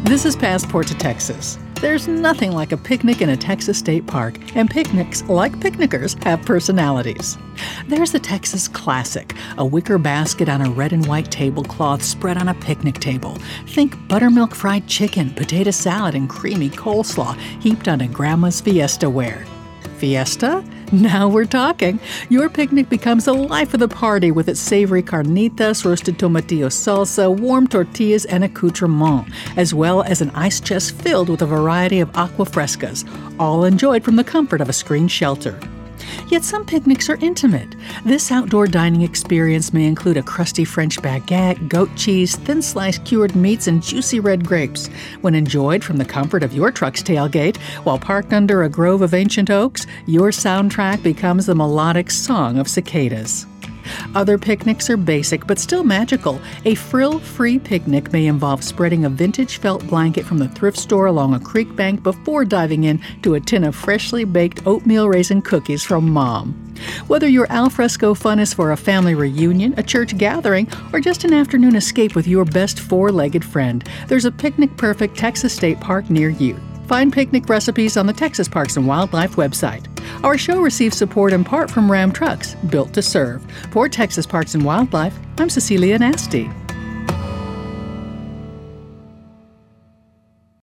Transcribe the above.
This is Passport to Texas. There's nothing like a picnic in a Texas state park, and picnics, like picnickers, have personalities. There's the Texas Classic, a wicker basket on a red and white tablecloth spread on a picnic table. Think buttermilk fried chicken, potato salad, and creamy coleslaw heaped onto Grandma's Fiesta ware. Fiesta? Now we're talking. Your picnic becomes the life of the party with its savory carnitas, roasted tomatillo salsa, warm tortillas, and accoutrement, as well as an ice chest filled with a variety of aqua frescas, all enjoyed from the comfort of a screened shelter. Yet some picnics are intimate. This outdoor dining experience may include a crusty French baguette, goat cheese, thin-sliced cured meats, and juicy red grapes. When enjoyed from the comfort of your truck's tailgate, while parked under a grove of ancient oaks, your soundtrack becomes the melodic song of cicadas. Other picnics are basic but still magical. A frill-free picnic may involve spreading a vintage felt blanket from the thrift store along a creek bank before diving into a tin of freshly baked oatmeal raisin cookies from Mom. Whether your alfresco fun is for a family reunion, a church gathering, or just an afternoon escape with your best four-legged friend, there's a picnic-perfect Texas State Park near you. Find picnic recipes on the Texas Parks and Wildlife website. Our show receives support in part from Ram Trucks, built to serve. For Texas Parks and Wildlife, I'm Cecilia Nasty.